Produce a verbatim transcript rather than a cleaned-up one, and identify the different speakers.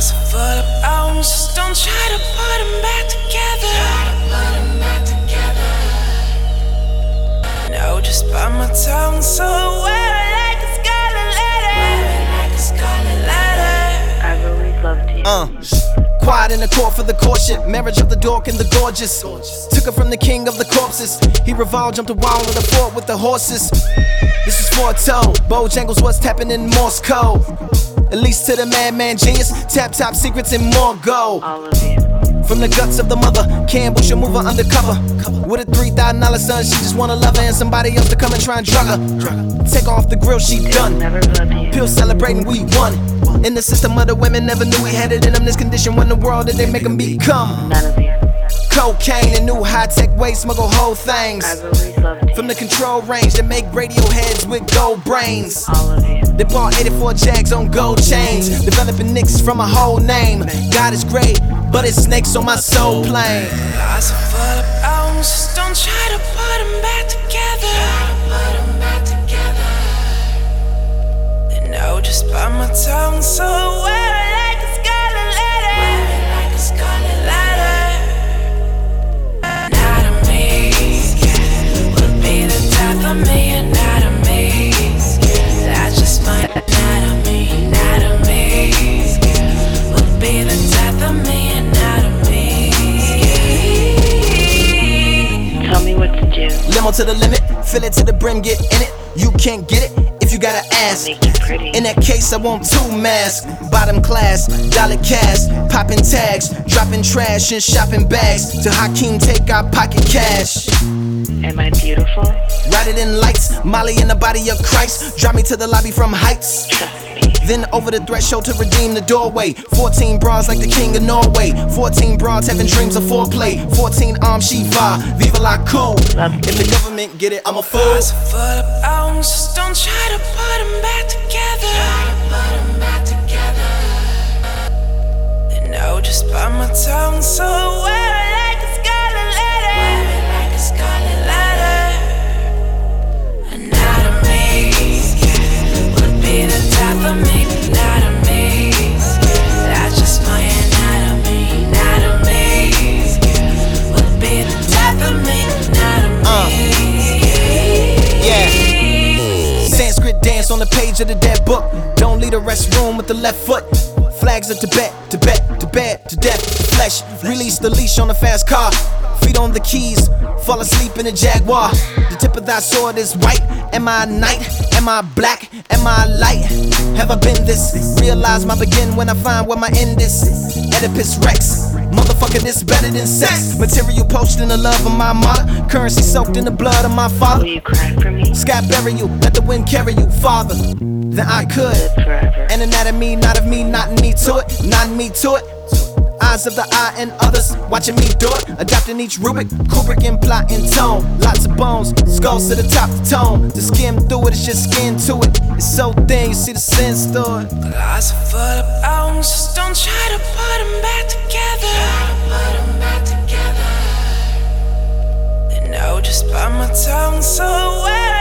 Speaker 1: Closet full of bones, just don't try to put them back together. Try to put them back together. No, just bite my tongue, so wear it like a scarlet letter. Wear it like a scarlet letter.
Speaker 2: I've always loved you.
Speaker 3: Uh. Quiet in the court for the courtship, marriage of the dork and the gorgeous. Took her from the king of the corpses. He revolved, jumped a wall of the fort with the horses. This is for a toe. Bojangles was tapping in Morse code. At least to the madman genius. Tap top secrets and more gold.
Speaker 2: All of you.
Speaker 3: From the guts of the mother, Campbell should move her undercover. With a three thousand dollar son, she just wanna love her and somebody else to come and try and drug her. Take off the grill, she done.
Speaker 2: Never love you.
Speaker 3: Pill celebrating, we won. In the system, other women never knew we had it in them. This condition, when the world did they make them become?
Speaker 2: None of you.
Speaker 3: Cocaine and new high-tech ways, smuggle whole things.
Speaker 2: I've always loved you.
Speaker 3: From the control range that make radio heads with gold brains.
Speaker 2: All of you.
Speaker 3: They bought eighty-four Jags on gold chains. Developing nicks from a whole name. God is great, but it's snakes on my soul plane.
Speaker 1: Closet full of bones, just don't try to put them back together. Try to put them back together. And no, just bite my tongue, so wear it like a scarlet letter. Wear it like a scarlet letter.
Speaker 3: Limo to the limit, fill it to the brim, get in it. You can't get it if you gotta ask.
Speaker 2: Make it pretty.
Speaker 3: In that case, I want two masks. Bottom class, dollar cash, popping tags, dropping trash in shopping bags. To Hakeem, take our pocket cash.
Speaker 2: Am I beautiful?
Speaker 3: Ride it in lights, Molly in the body of Christ. Drive me to the lobby from heights.
Speaker 2: Trust me.
Speaker 3: Then over the threshold to redeem the doorway. Fourteen bras like the king of Norway. Fourteen broads having dreams of foreplay. Fourteen arms, Shiva, viva la cool. If the government get it, I'm a fool.
Speaker 1: Closet full of bones, just don't try to put them back together. Try to put them back together. And no, just bite my tongue, so wear it like a scarlet letter. Wear it like a scarlet letter. Anatomy would be the death of me. Anatomy, that's just my anatomy. Anatomy would be the death of me. Anatomy.
Speaker 3: Uh. Yeah. Sanskrit dance on the page of the dead book. Don't leave the restroom with the left foot. Flags of Tibet, Tibet, Tibet, to death, flesh. Release the leash on the fast car. Feet on the keys, fall asleep in a Jaguar. The tip of thy sword is white. Am I a knight? Am I black? Am I light? Have I been this? Realize my begin when I find where my end is. Oedipus Rex. Motherfucker, this better than sex. Material poached in the love of my mother. Currency soaked in the blood of my father.
Speaker 2: Will you cry for me?
Speaker 3: Sky bury you, let the wind carry you farther than I could.
Speaker 2: Live forever.
Speaker 3: An anatomy, not of me, not me to it, not me to it. Eyes of the eye and others watching me do it. Adapting each rubric, Kubrick and plotting tone. Lots of bones, skulls to the top of the tone. To skim through it, it's just skin to it. It's so thin, you see the sense through it.
Speaker 1: Closet full of bones, just don't try to put them back together. Try to put them back together. And no, just bite my tongue, so wear